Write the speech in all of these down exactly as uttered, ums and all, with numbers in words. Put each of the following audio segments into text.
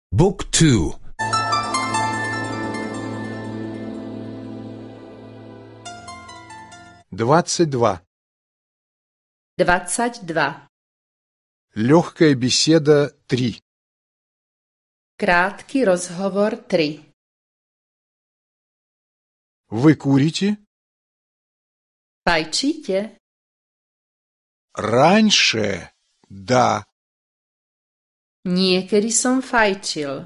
Book two. Двадцать два. Двадцать два. Легкая беседа три. Krátký rozhovor tři. Вы курите? Fajčíte? Раньше, да. Niekedy som fajčil,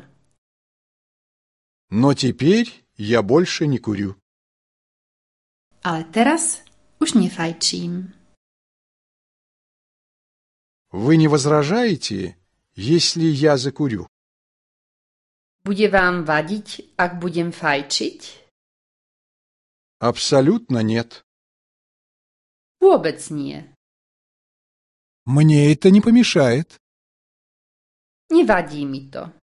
Но теперь я больше не курю. ale teraz už nefajčím. Вы не возражаете, если я закурю? Bude vám vadiť, ak budem fajčiť? Абсолютно нет. Vôbec nie. Мне это не помешает. Nevadí mi to.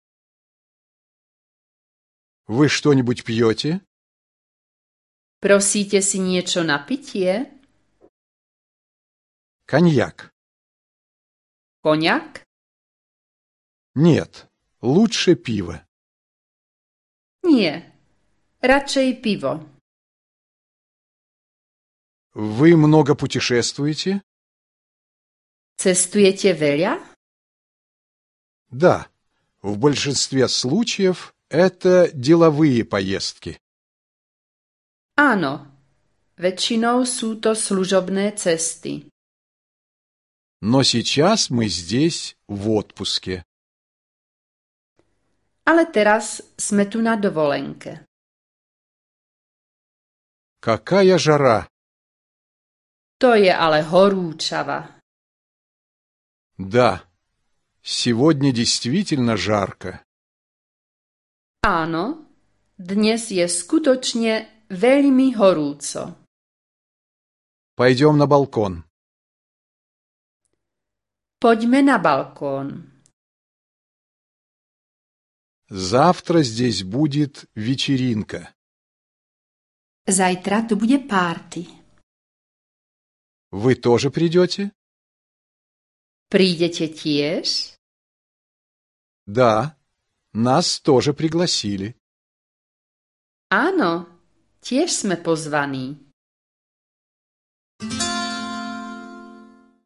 Вы что-нибудь пьете? Prosíte si niečo na pitie? Коньяк. Koniak? Нет, лучше пиво. Nie. Radšej pivo. Вы много путешествуете? Cestujete veľa? Да, в большинстве случаев это деловые поездки. Áno. Väčšinou sú to služobné cesty. Но сейчас мы здесь в отпуске. Ale teraz sme tu na dovolenke. Какая жара! To je ale horúčava. Да, сегодня действительно жарко. Áno, dnes je skutočne veľmi horúco. Пойдем на балкон. Poďme na balkón. Завтра здесь будет вечеринка. Zajtra tu bude párty. Вы тоже придете? Prídete tiež? Да, нас тоже пригласили. Áno, tiež sme pozvaní.